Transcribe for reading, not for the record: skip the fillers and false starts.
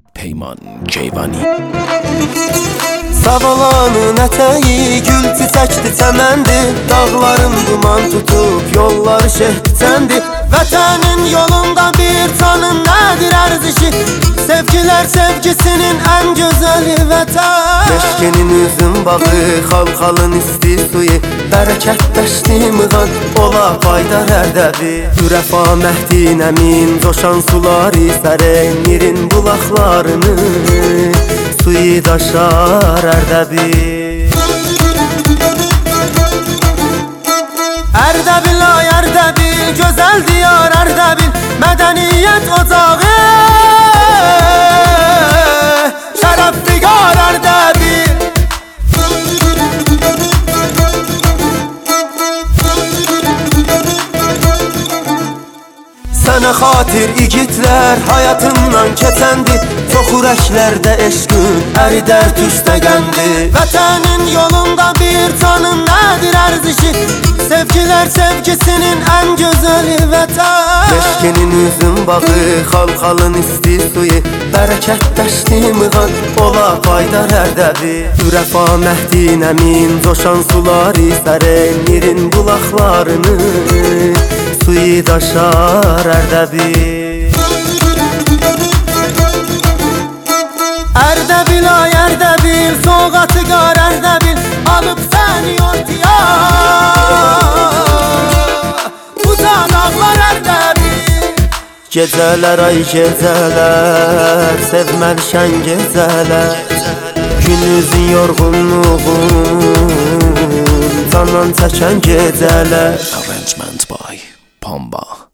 Peyman Keyvani. Savalanın ətəyi gül çiçəkdi çəməndi, dağların duman tutub yolları şehdi. Vətənin yolunda bir canın nədir ərzişi, sevgilər sevgisinin ən gözəli vətən. Meşkenin üzüm bağı, xalxalın isti suyu, bərəkətləşdi mığan, ola paydar ərdəbi. Ürəfa məhdin əmin, coşan suları sərən, mirin bulaqlarını suyu daşar ərdəbi. Ərdəbil ay Ərdəbil, gözəl diyar Ərdəbil, mədəniyyət ocağı, şərəf fiqar Ərdəbil. Sənə xatir igidlər həyatından keçəndi, çox ürəklərdə eşqün ərilər tüstəgəndi. Vətənin yolunda bir canın nədir ərzişi, sevgilər sevgisinin ən gözəli vətən. Meşkenin üzüm bağı, xalxalın isti suyu, bərəkətləşdi mığan, ola paydar ərdəbi. Ürəfa məhdin əmin, coşan suları sərən, mirin bulaqlarını suyu daşar ərdəbi. Ərdəbil ay Ərdəbil, soğatı qar Ərdəbil, alıb səni ortaya, uca dağlar Ərdəbil. Gecələr ay gecələr, sevməlişən gecələr, günüzün yorğunluğun canan çəkən gecələr. Arrangement by Pamba.